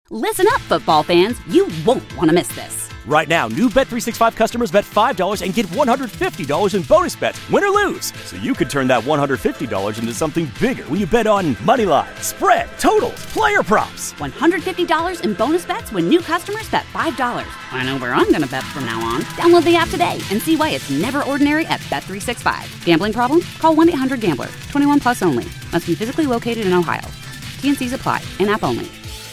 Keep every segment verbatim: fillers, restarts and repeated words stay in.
Listen up, football fans. You won't want to miss this. Right now, new Bet three sixty-five customers bet five dollars and get one hundred fifty dollars in bonus bets, win or lose. So you could turn that one hundred fifty dollars into something bigger when you bet on money line, spread, totals, player props. one hundred fifty dollars in bonus bets when new customers bet five dollars. I know where I'm going to bet from now on. Download the app today and see why it's never ordinary at Bet three sixty-five. Gambling problem? Call one eight hundred gambler. twenty-one plus only. Must be physically located in Ohio. T N Cs apply. In-app only.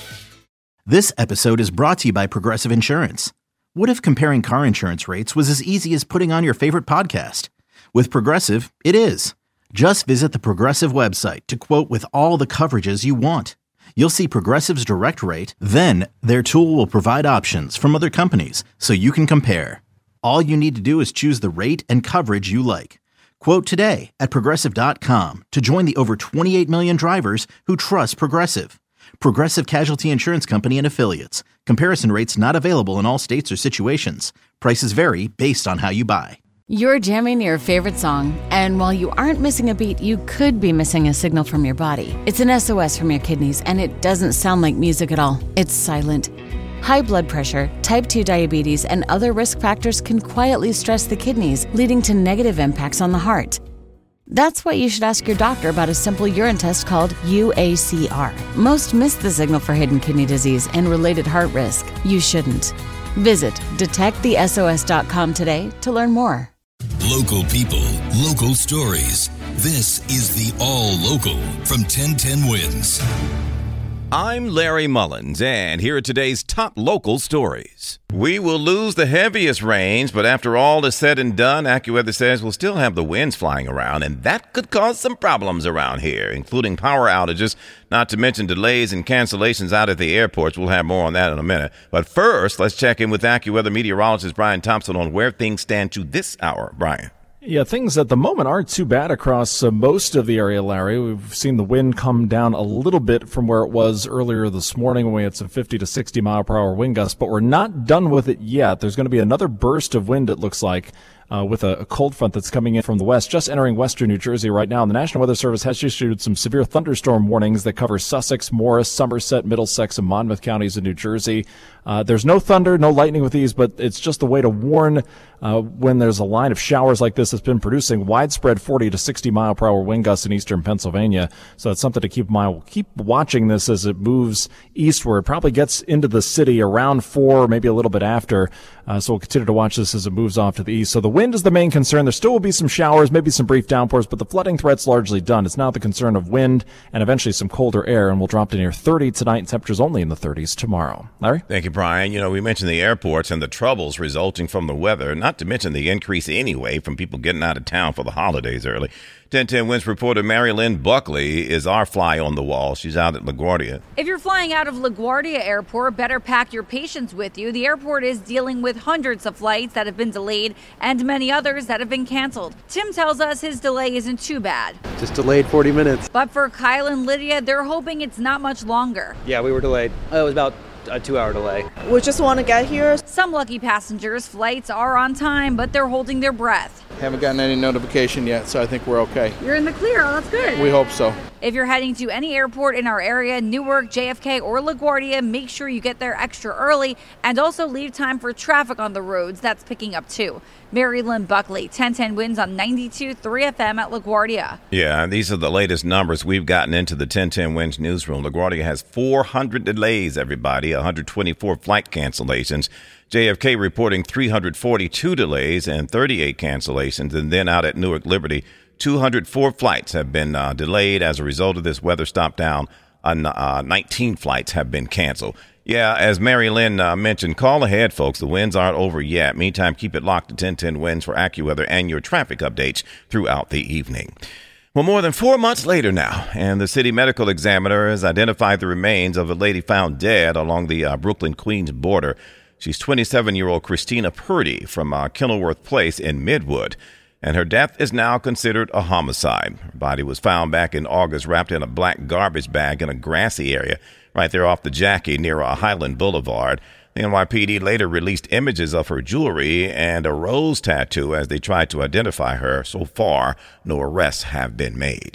This episode is brought to you by Progressive Insurance. What if comparing car insurance rates was as easy as putting on your favorite podcast? With Progressive, it is. Just visit the Progressive website to quote with all the coverages you want. You'll see Progressive's direct rate, then their tool will provide options from other companies so you can compare. All you need to do is choose the rate and coverage you like. Quote today at Progressive dot com to join the over twenty-eight million drivers who trust Progressive. Progressive Casualty Insurance Company and Affiliates. Comparison rates not available in all states or situations. Prices vary based on how you buy. You're jamming your favorite song, and while you aren't missing a beat, you could be missing a signal from your body. It's an S O S from your kidneys, and it doesn't sound like music at all. It's silent. High blood pressure, type two diabetes, and other risk factors can quietly stress the kidneys, leading to negative impacts on the heart. That's why you should ask your doctor about a simple urine test called U A C R. Most miss the signal for hidden kidney disease and related heart risk. You shouldn't. Visit detect the S O S dot com today to learn more. Local people, local stories. This is the All Local from ten ten Wins. I'm Larry Mullins, and here are today's top local stories. We will lose the heaviest rains, but after all is said and done, AccuWeather says we'll still have the winds flying around, and that could cause some problems around here, including power outages, not to mention delays and cancellations out at the airports. We'll have more on that in a minute. But first, let's check in with AccuWeather meteorologist Brian Thompson on where things stand to this hour. Brian. Yeah, things at the moment aren't too bad across uh, most of the area, Larry. We've seen the wind come down a little bit from where it was earlier this morning when we had some fifty to sixty mile per hour wind gusts, but we're not done with it yet. There's going to be another burst of wind, it looks like, uh, with a, a cold front that's coming in from the west, just entering western New Jersey right now. And the National Weather Service has issued some severe thunderstorm warnings that cover Sussex, Morris, Somerset, Middlesex, and Monmouth counties in New Jersey. Uh, there's no thunder, no lightning with these, but it's just a way to warn uh, when there's a line of showers like this that's been producing widespread forty to sixty mile per hour wind gusts in eastern Pennsylvania. So it's something to keep in mind. We'll keep watching this as it moves eastward. Probably gets into the city around four, maybe a little bit after. Uh, so we'll continue to watch this as it moves off to the east. So the wind is the main concern. There still will be some showers, maybe some brief downpours, but the flooding threat's largely done. It's now the concern of wind and eventually some colder air, and we'll drop to near thirty tonight and temperatures only in the thirties tomorrow. Larry? Thank you, Brian. You know, we mentioned the airports and the troubles resulting from the weather, not to mention the increase anyway from people getting out of town for the holidays early. ten ten Wins reporter Mary Lynn Buckley is our fly on the wall. She's out at LaGuardia. If you're flying out of LaGuardia Airport, better pack your patience with you. The airport is dealing with hundreds of flights that have been delayed and many others that have been canceled. Tim tells us his delay isn't too bad. Just delayed forty minutes. But for Kyle and Lydia, they're hoping it's not much longer. Yeah, we were delayed. Uh, it was about a two-hour delay. We just want to get here. Some lucky passengers' flights are on time, but they're holding their breath. Haven't gotten any notification yet, so I think we're okay. You're in the clear. Oh, that's good. We hope so. If you're heading to any airport in our area, Newark, J F K, or LaGuardia, make sure you get there extra early and also leave time for traffic on the roads. That's picking up too. Mary Lynn Buckley, ten ten Wins on ninety-two point three F M at LaGuardia. Yeah, these are the latest numbers we've gotten into the ten ten Wins newsroom. LaGuardia has four hundred delays, everybody, one hundred twenty-four flight cancellations. J F K reporting three hundred forty-two delays and thirty-eight cancellations. And then out at Newark Liberty, two hundred four flights have been uh, delayed as a result of this weather stop down. Uh, uh, nineteen flights have been canceled. Yeah, as Mary Lynn uh, mentioned, call ahead, folks. The winds aren't over yet. Meantime, keep it locked to ten ten Wins for AccuWeather and your traffic updates throughout the evening. Well, more than four months later now, and the city medical examiner has identified the remains of a lady found dead along the uh, Brooklyn-Queens border. She's twenty-seven-year-old Christina Purdy from uh, Kenilworth Place in Midwood, and her death is now considered a homicide. Her body was found back in August wrapped in a black garbage bag in a grassy area right there off the Jackie near uh, Highland Boulevard. The N Y P D later released images of her jewelry and a rose tattoo as they tried to identify her. So far, no arrests have been made.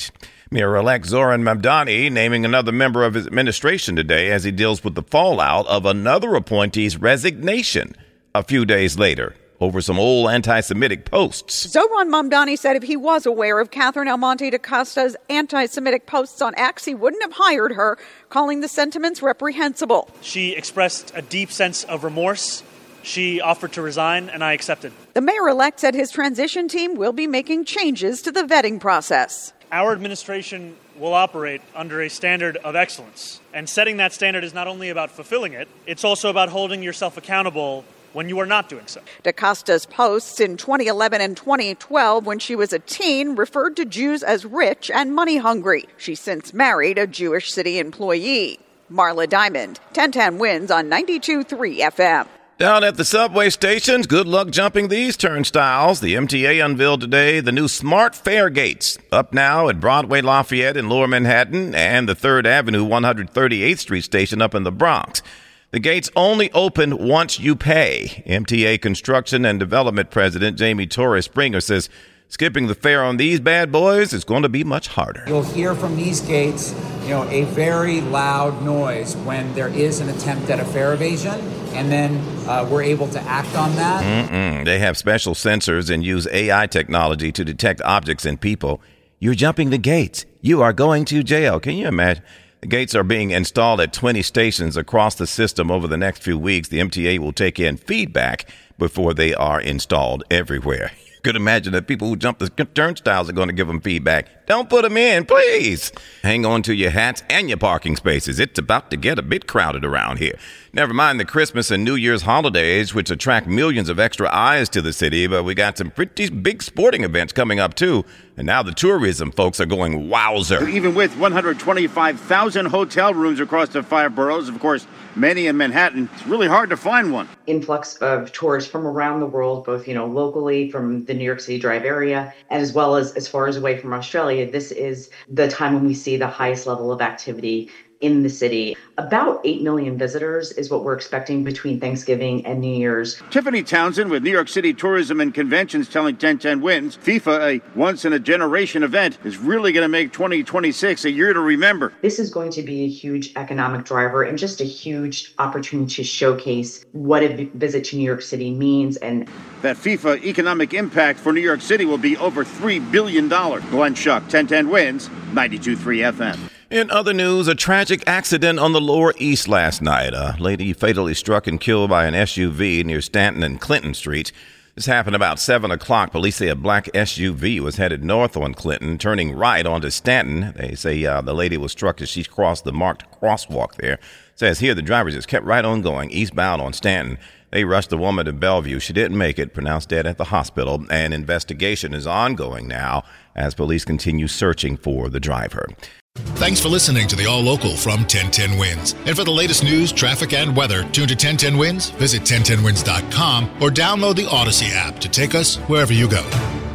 Mayor-elect Zoran Mamdani naming another member of his administration today as he deals with the fallout of another appointee's resignation a few days later over some old anti-Semitic posts. Zoran Mamdani said if he was aware of Catherine Almonte DaCosta's anti-Semitic posts on X, he wouldn't have hired her, calling the sentiments reprehensible. She expressed a deep sense of remorse. She offered to resign, and I accepted. The mayor-elect said his transition team will be making changes to the vetting process. Our administration will operate under a standard of excellence. And setting that standard is not only about fulfilling it, it's also about holding yourself accountable when you are not doing so. DaCosta's posts in twenty eleven and twenty twelve, when she was a teen, referred to Jews as rich and money-hungry. She's since married a Jewish city employee. Marla Diamond, ten ten wins on ninety-two point three F M. Down at the subway stations, good luck jumping these turnstiles. The M T A unveiled today the new smart fare gates, up now at Broadway Lafayette in Lower Manhattan and the third Avenue one hundred thirty-eighth Street station up in the Bronx. The gates only open once you pay. M T A Construction and Development President Jamie Torres Springer says skipping the fare on these bad boys is going to be much harder. You'll hear from these gates, you know, a very loud noise when there is an attempt at a fare evasion, and then uh, we're able to act on that. Mm-mm. They have special sensors and use A I technology to detect objects and people. You're jumping the gates. You are going to jail. Can you imagine? The gates are being installed at twenty stations across the system over the next few weeks. The M T A will take in feedback before they are installed everywhere. You could imagine that people who jump the turnstiles are going to give them feedback. Don't put them in, please. Hang on to your hats and your parking spaces. It's about to get a bit crowded around here. Never mind the Christmas and New Year's holidays, which attract millions of extra eyes to the city, but we got some pretty big sporting events coming up, too. And now the tourism folks are going wowzer. Even with one hundred twenty-five thousand hotel rooms across the five boroughs, of course, many in Manhattan, it's really hard to find one. Influx of tourists from around the world, both, you know, locally from the New York City Drive area, and as well as as far as away from Australia. This is the time when we see the highest level of activity in the city. About eight million visitors is what we're expecting between Thanksgiving and New Year's. Tiffany Townsend with New York City Tourism and Conventions telling ten ten Wins, FIFA, a once-in-a-generation event, is really going to make twenty twenty-six a year to remember. This is going to be a huge economic driver and just a huge opportunity to showcase what a visit to New York City means. And that FIFA economic impact for New York City will be over three billion dollars. Glenn Schuck, ten ten Wins, ninety-two point three F M. In other news, a tragic accident on the Lower East last night. A lady fatally struck and killed by an S U V near Stanton and Clinton Street. This happened about seven o'clock. Police say a black S U V was headed north on Clinton, turning right onto Stanton. They say uh, the lady was struck as she crossed the marked crosswalk there. It says here the driver just kept right on going, eastbound on Stanton. They rushed the woman to Bellevue. She didn't make it, pronounced dead at the hospital. An investigation is ongoing now as police continue searching for the driver. Thanks for listening to the All Local from ten ten Wins. And for the latest news, traffic, and weather, tune to ten ten Wins, visit ten ten wins dot com, or download the Odyssey app to take us wherever you go.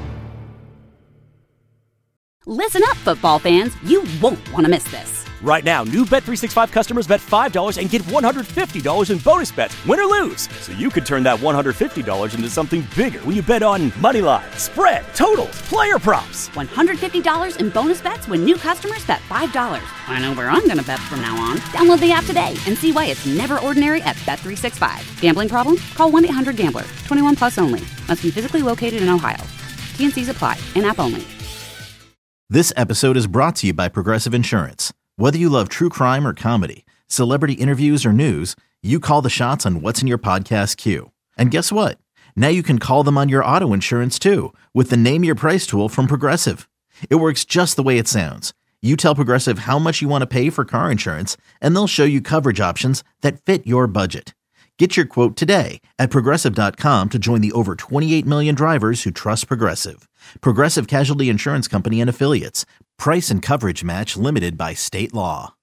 Listen up, football fans. You won't want to miss this. Right now, new Bet three sixty-five customers bet five dollars and get one hundred fifty dollars in bonus bets, win or lose. So you could turn that one hundred fifty dollars into something bigger when you bet on money line, spread, totals, player props. one hundred fifty dollars in bonus bets when new customers bet five dollars. I know where I'm going to bet from now on. Download the app today and see why it's never ordinary at Bet three sixty-five. Gambling problem? Call one eight hundred gambler. twenty-one plus only. Must be physically located in Ohio. T and C's apply. In-app only. This episode is brought to you by Progressive Insurance. Whether you love true crime or comedy, celebrity interviews or news, you call the shots on what's in your podcast queue. And guess what? Now you can call them on your auto insurance too with the Name Your Price tool from Progressive. It works just the way it sounds. You tell Progressive how much you want to pay for car insurance, and they'll show you coverage options that fit your budget. Get your quote today at Progressive dot com to join the over twenty-eight million drivers who trust Progressive. Progressive Casualty Insurance Company and Affiliates. Price and coverage match limited by state law.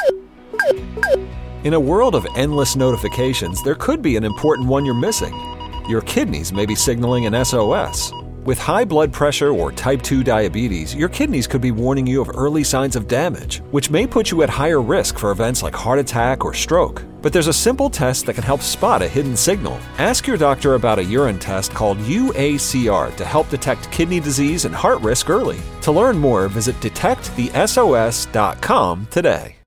In a world of endless notifications, there could be an important one you're missing. Your kidneys may be signaling an S O S. With high blood pressure or type two diabetes, your kidneys could be warning you of early signs of damage, which may put you at higher risk for events like heart attack or stroke. But there's a simple test that can help spot a hidden signal. Ask your doctor about a urine test called U A C R to help detect kidney disease and heart risk early. To learn more, visit detect the S O S dot com today.